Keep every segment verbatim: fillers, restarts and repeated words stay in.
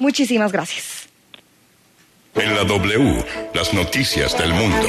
Muchísimas gracias. En la W, las noticias del mundo.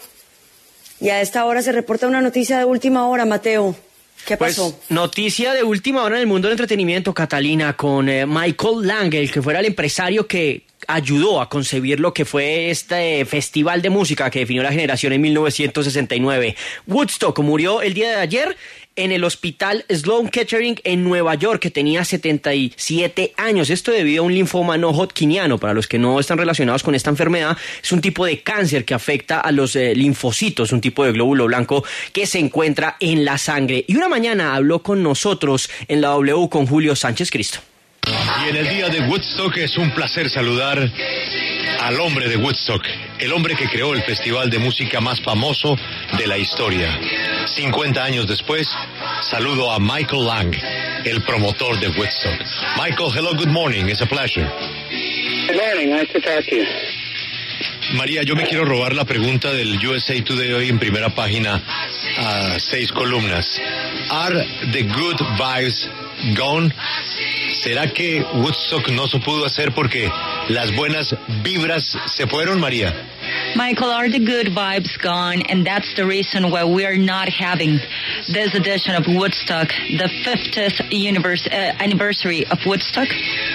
Y a esta hora se reporta una noticia de última hora, Mateo. ¿Qué pasó? Pues, noticia de última hora en el mundo del entretenimiento, Catalina, con eh, Michael Lang, el que fuera el empresario que ayudó a concebir lo que fue este festival de música que definió la generación en mil novecientos sesenta y nueve. Woodstock murió el día de ayer en el hospital Sloan Kettering en Nueva York, que tenía setenta y siete años. Esto debido a un linfoma no hodgkiniano. Para los que no están relacionados con esta enfermedad, es un tipo de cáncer que afecta a los eh, linfocitos, un tipo de glóbulo blanco que se encuentra en la sangre. Y una mañana habló con nosotros en la W con Julio Sánchez Cristo. Y en el día de Woodstock es un placer saludar al hombre de Woodstock, el hombre que creó el festival de música más famoso de la historia. cincuenta años después, saludo a Michael Lang, el promotor de Woodstock. Michael, hello, good morning, it's a pleasure. Good morning, nice to talk to you. María, yo me quiero robar la pregunta del U S A Today hoy en primera página a seis columnas. Are the good vibes gone? ¿Será que Woodstock no se pudo hacer porque las buenas vibras se fueron, María? Michael, are the good vibes gone? And that's the reason why we are not having this edition of Woodstock, the fiftieth universe, uh, anniversary of Woodstock?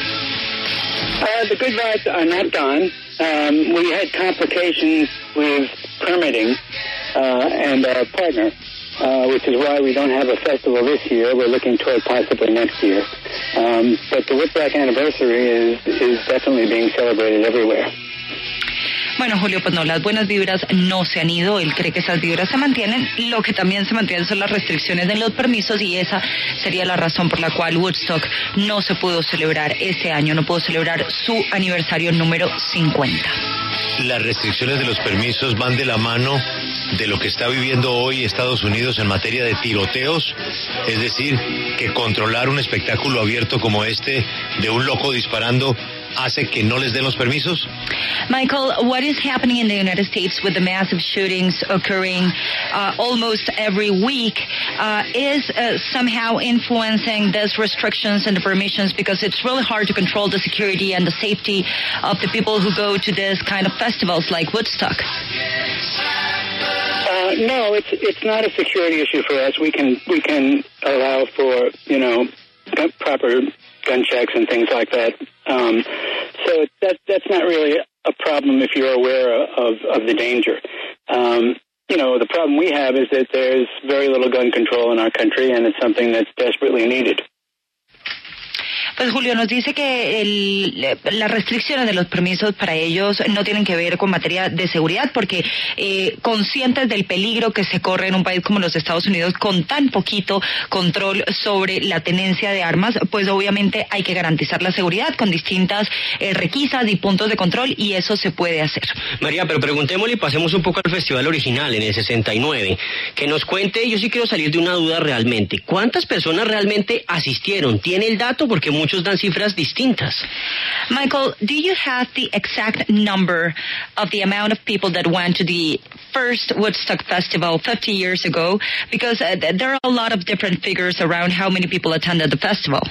Uh, the good vibes are not gone. Um, we had complications with permitting uh, and our partner, uh, which is why we don't have a festival this year. We're looking toward possibly next year. Um, but the Woodstock anniversary is, is definitely being celebrated everywhere. Bueno, Julio, pues no, las buenas vibras no se han ido, él cree que esas vibras se mantienen, lo que también se mantienen son las restricciones en los permisos y esa sería la razón por la cual Woodstock no se pudo celebrar este año, no pudo celebrar su aniversario número cincuenta. Las restricciones de los permisos van de la mano de lo que está viviendo hoy Estados Unidos en materia de tiroteos, es decir, que controlar un espectáculo abierto como este de un loco disparando hace que no les den los permisos? Michael, what is happening in the United States with the massive shootings occurring uh, almost every week uh, is uh, somehow influencing these restrictions and the permissions, because it's really hard to control the security and the safety of the people who go to this kind of festivals like Woodstock. Uh, no, it's it's not a security issue for us. We can we can allow for, you know, proper gun checks and things like that. Um, so that that's not really a problem if you're aware of, of the danger. Um, you know, the problem we have is that there's very little gun control in our country, and it's something that's desperately needed. Pues Julio nos dice que el, las restricciones de los permisos para ellos no tienen que ver con materia de seguridad, porque eh, conscientes del peligro que se corre en un país como los Estados Unidos con tan poquito control sobre la tenencia de armas, pues obviamente hay que garantizar la seguridad con distintas eh, requisas y puntos de control, y eso se puede hacer. María, pero preguntémosle y pasemos un poco al festival original en el sesenta y nueve, que nos cuente, yo sí quiero salir de una duda realmente, ¿cuántas personas realmente asistieron? ¿Tiene el dato? Porque muchos dan cifras distintas. Michael, do you have the exact number of the amount of people that went to the first Woodstock Festival fifty years ago? Because uh, there are a lot of different figures around how many people attended the festival.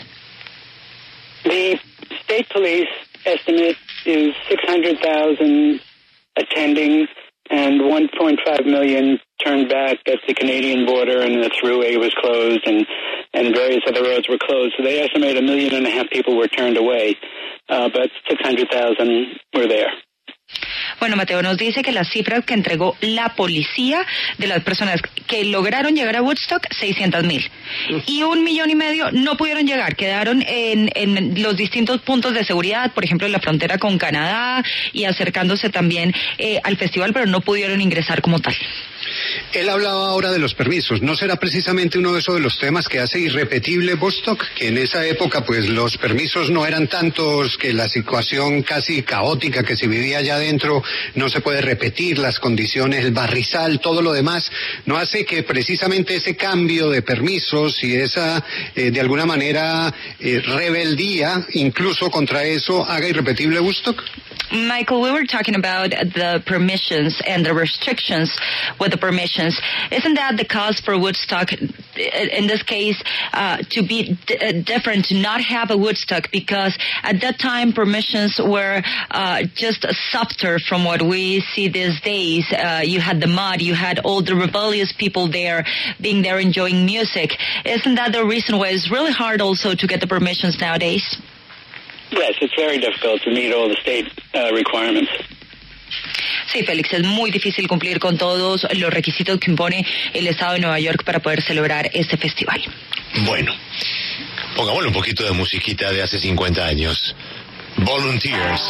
The state police estimate is six hundred thousand attending and one point five million turned back at the Canadian border, and the thruway was closed, and, and various other roads were closed. So they estimate a million and a half people were turned away, uh, but six hundred thousand were there. Bueno, Mateo nos dice que las cifras que entregó la policía de las personas que lograron llegar a Woodstock, seiscientos mil. Y un millón y medio no pudieron llegar, quedaron en, en los distintos puntos de seguridad, por ejemplo, en la frontera con Canadá y acercándose también eh, al festival, pero no pudieron ingresar como tal. Él hablaba ahora de los permisos. ¿No será precisamente uno de esos de los temas que hace irrepetible Woodstock? Que en esa época, pues, los permisos no eran tantos, que la situación casi caótica que se vivía allá adentro no se puede repetir, las condiciones, el barrizal, todo lo demás, ¿no hace que precisamente ese cambio de permisos y esa, eh, de alguna manera, eh, rebeldía, incluso contra eso, haga irrepetible Woodstock? Michael, we were talking about the permissions and the restrictions with the permissions. Isn't that the cause for Woodstock in this case, uh, to be d- different, to not have a Woodstock, because at that time permissions were uh, just softer from what we see these days. Uh, you had the mud, you had all the rebellious people there, being there enjoying music. Isn't that the reason why it's really hard also to get the permissions nowadays? Yes, it's very difficult to meet all the state uh, requirements. Sí, Félix, es muy difícil cumplir con todos los requisitos que impone el Estado de Nueva York para poder celebrar este festival. Bueno, pongámosle un poquito de musiquita de hace cincuenta años. Volunteers.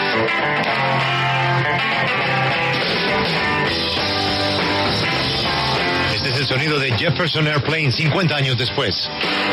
Este es el sonido de Jefferson Airplane cincuenta años después.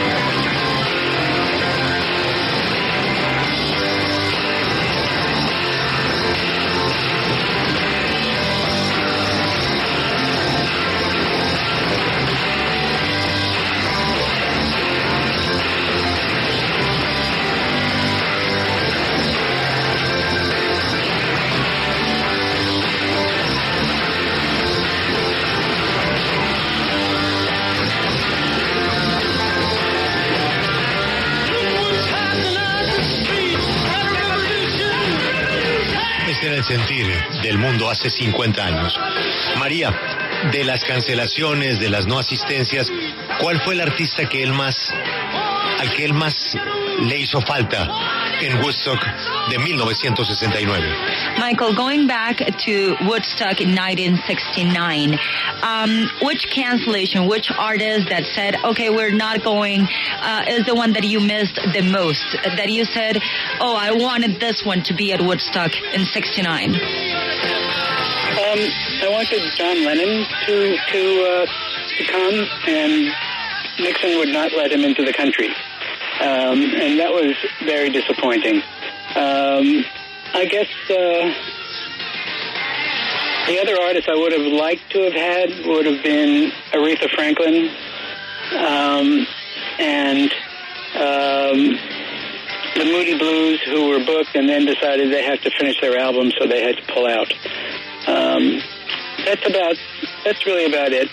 Sentir del mundo hace cincuenta años. María, de las cancelaciones, de las no asistencias, ¿cuál fue el artista que él más, al que él más le hizo falta en Woodstock de mil novecientos sesenta y nueve? Michael, going back to Woodstock in nineteen sixty-nine, um, which cancellation, which artist that said, okay, we're not going, uh, is the one that you missed the most? That you said, oh, I wanted this one to be at Woodstock in sixty-nine? Um, I wanted John Lennon to to uh, to come, and Nixon would not let him into the country, um, and that was very disappointing. Um, I guess uh, the other artists I would have liked to have had would have been Aretha Franklin um, and um, the Moody Blues, who were booked and then decided they had to finish their album, so they had to pull out. Um, that's about. That's really about it.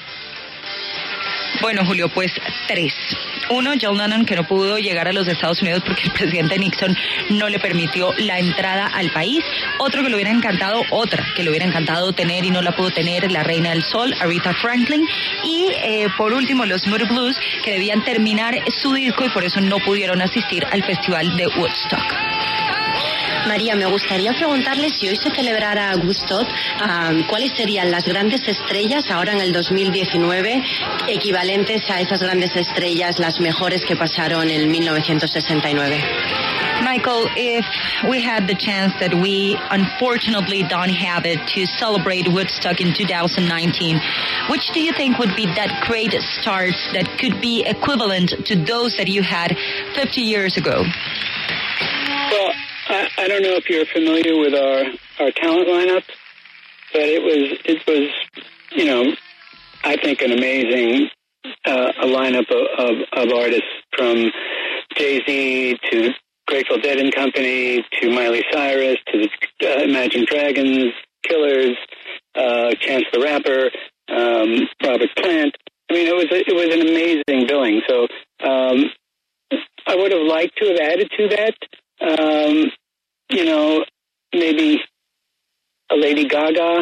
Bueno, Julio, pues tres. Uno, John Lennon, que no pudo llegar a los Estados Unidos porque el presidente Nixon no le permitió la entrada al país. Otro que le hubiera encantado, otra que le hubiera encantado tener y no la pudo tener, la Reina del Sol, Aretha Franklin. Y eh, por último, los Moody Blues, que debían terminar su disco y por eso no pudieron asistir al festival de Woodstock. María, me gustaría preguntarle si hoy se celebrara Woodstock, um, ¿cuáles serían las grandes estrellas ahora en el dos mil diecinueve equivalentes a esas grandes estrellas, las mejores que pasaron en mil novecientos sesenta y nueve? Michael, if we had the chance that we unfortunately don't have it to celebrate Woodstock in two thousand nineteen, which do you think would be that great stars that could be equivalent to those that you had fifty years ago? Well, I, I don't know if you're familiar with our, our talent lineup, but it was, it was, you know, I think an amazing uh, a lineup of, of, of artists, from Jay-Z to Grateful Dead and Company to Miley Cyrus to the uh, Imagine Dragons, Killers, uh, Chance the Rapper, um, Robert Plant. I mean, it was a, it was an amazing billing. So um, I would have liked to have added to that. Um, you know, maybe a Lady Gaga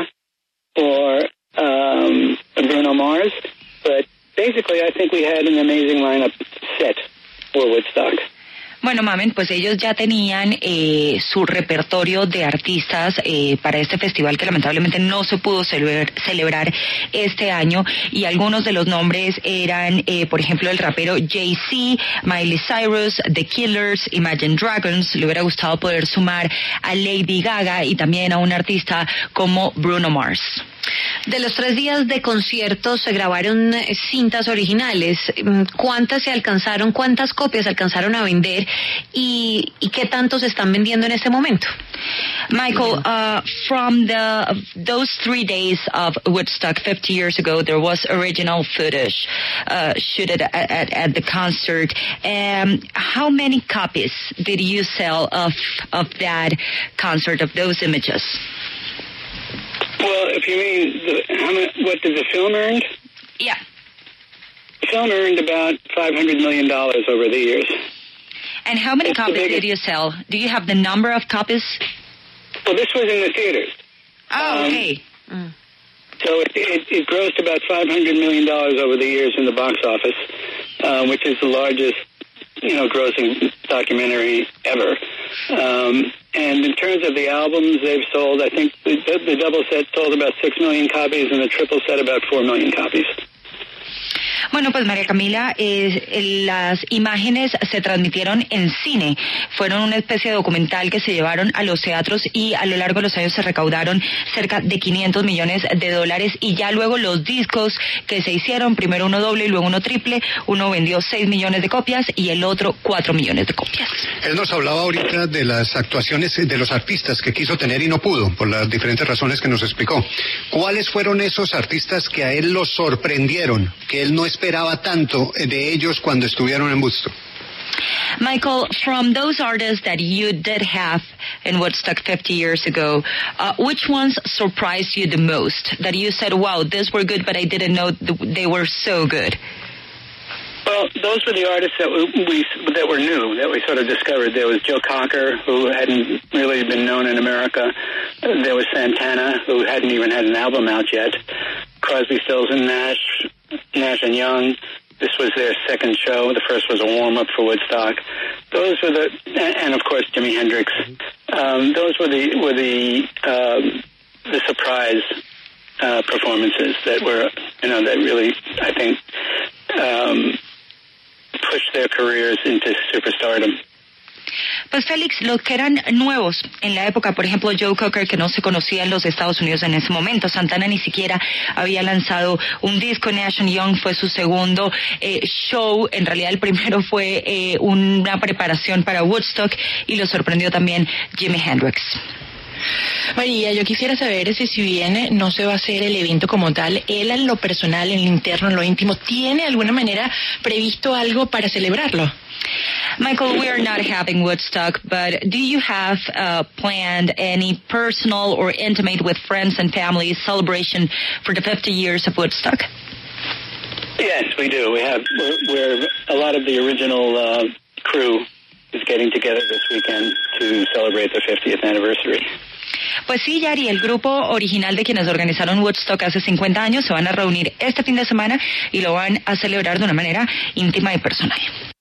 or um, a Bruno Mars. But basically, I think we had an amazing lineup set for Woodstock. Bueno, Mamen, pues ellos ya tenían eh, su repertorio de artistas eh, para este festival que lamentablemente no se pudo celebrar, celebrar este año, y algunos de los nombres eran, eh, por ejemplo, el rapero Jay-Z, Miley Cyrus, The Killers, Imagine Dragons. Le hubiera gustado poder sumar a Lady Gaga y también a un artista como Bruno Mars. De los tres días de conciertos se grabaron cintas originales. ¿Cuántas se alcanzaron, cuántas copias alcanzaron a vender y, y qué tanto se están vendiendo en este momento? Michael, uh, from the those three days of Woodstock fifty years ago, there was original footage uh, shot at, at, at the concert. Um, how many copies did you sell of of that concert, of those images? Well, if you mean the, how many, what did the film earn? Yeah. The film earned about five hundred million dollars over the years. And how many It's the copies biggest- did you sell? Do you have the number of copies? Well, this was in the theaters. Oh, Um, okay. So it, it, it grossed about five hundred million dollars over the years in the box office, uh, which is the largest, you know, grossing documentary ever. Um, and in terms of the albums they've sold, I think the, the double set sold about six million copies and the triple set about four million copies. Bueno, pues María Camila, eh, las imágenes se transmitieron en cine. Fueron una especie de documental que se llevaron a los teatros y a lo largo de los años se recaudaron cerca de quinientos millones de dólares y ya luego los discos que se hicieron, primero uno doble y luego uno triple, uno vendió seis millones de copias y el otro cuatro millones de copias. Él nos hablaba ahorita de las actuaciones de los artistas que quiso tener y no pudo, por las diferentes razones que nos explicó. ¿Cuáles fueron esos artistas que a él los sorprendieron, que él no esperaba tanto de ellos cuando estuvieron en Woodstock? Michael, from those artists that you did have in Woodstock fifty years ago, uh, which ones surprised you the most? That you said, wow, these were good, but I didn't know th- they were so good. Well, those were the artists that we, we that were new, that we sort of discovered. There was Joe Cocker, who hadn't really been known in America. There was Santana, who hadn't even had an album out yet. Crosby, Stills and Nash, Nash and Young. This was their second show. The first was a warm-up for Woodstock. Those were the, and of course Jimi Hendrix. Um, those were the were the um, the surprise uh, performances that were, you know, that really, I think, um, pushed their careers into superstardom. Pues Félix, los que eran nuevos en la época, por ejemplo Joe Cocker, que no se conocía en los Estados Unidos en ese momento, Santana ni siquiera había lanzado un disco, Nash and Young fue su segundo eh, show, en realidad el primero fue eh, una preparación para Woodstock y lo sorprendió también Jimi Hendrix. María, yo quisiera saber si si bien no se va a hacer el evento como tal, él en lo personal, en lo interno, en lo íntimo, ¿tiene de alguna manera previsto algo para celebrarlo? Michael, we are not having Woodstock, but do you have uh, planned any personal or intimate with friends and family celebration for the fifty years of Woodstock? Yes, we do. We have, we're, we're a lot of the original uh, crew is getting together this weekend to celebrate the fiftieth anniversary. Pues sí, Yari, el grupo original de quienes organizaron Woodstock hace cincuenta años se van a reunir este fin de semana y lo van a celebrar de una manera íntima y personal.